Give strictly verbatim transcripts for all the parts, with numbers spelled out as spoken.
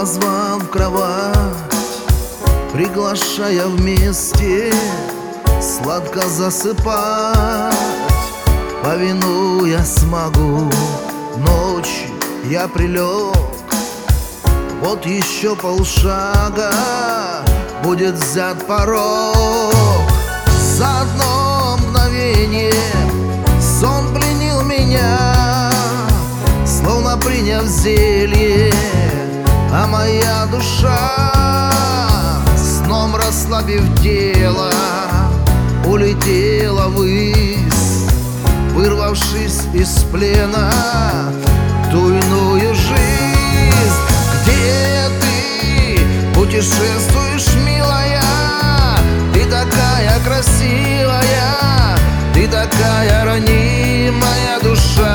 позвал в кровать, приглашая вместе сладко засыпать. Повинуясь смогу, ночь я прилег. Вот еще полшага, будет взят порог. За одно мгновение сон пленил меня, словно приняв зелье, а моя душа, сном расслабив тело, улетела ввысь, вырвавшись из плена в ту иную жизнь. Где ты путешествуешь, милая? Ты такая красивая, ты такая ранимая душа.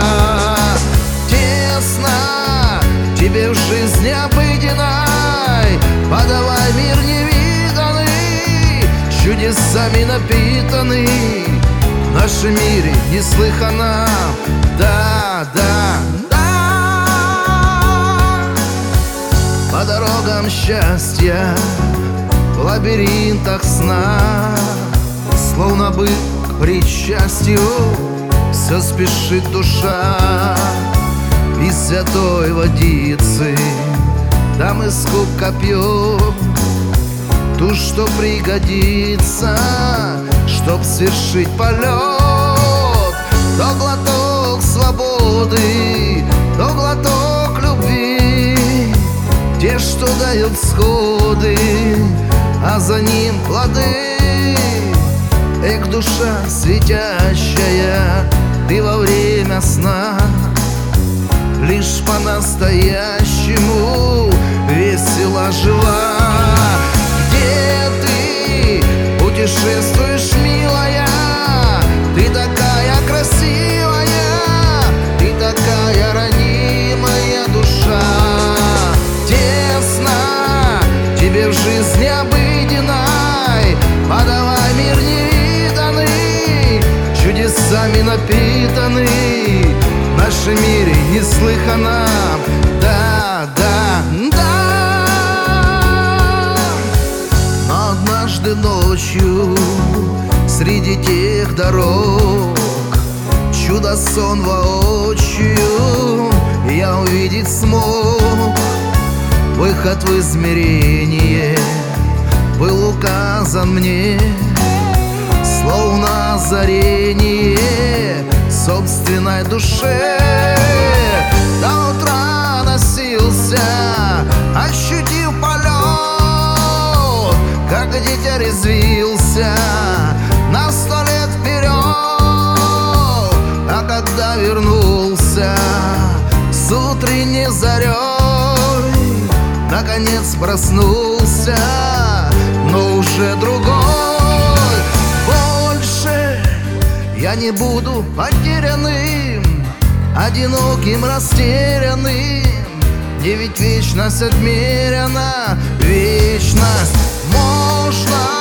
Тесно тебе в жизни обыденной, подавай мир невиданный, чудесами напитанный. В нашем мире неслыханно, да, да, да. По дорогам счастья, в лабиринтах сна, словно бы к причастью все спешит душа. Из святой водицы там из кубка пьет ту, что пригодится, чтоб свершить полет. То глоток свободы, то глоток любви, те, что дают сходы, а за ним плоды. Эх, душа светящая, ты во время сна лишь по-настоящему весело жила. Где ты путешествуешь, милая? Ты такая красивая, ты такая ранимая душа. Тесно тебе в жизни обыденной, подавай мир невиданный, чудесами напитанный. В нашем мире неслыханно, да, да, да. Но однажды ночью среди тех дорог чудо-сон воочию я увидеть смог. Выход в измерение был указан мне, словно озарение собственной душе. До утра носился, ощутив полет, как дитя резвился на сто лет вперед. А когда вернулся с утренней зарей, наконец проснулся, но уже другой. Больше я не буду потерянным, одиноким, растерянным. Мне ведь вечность отмерена, вечность можно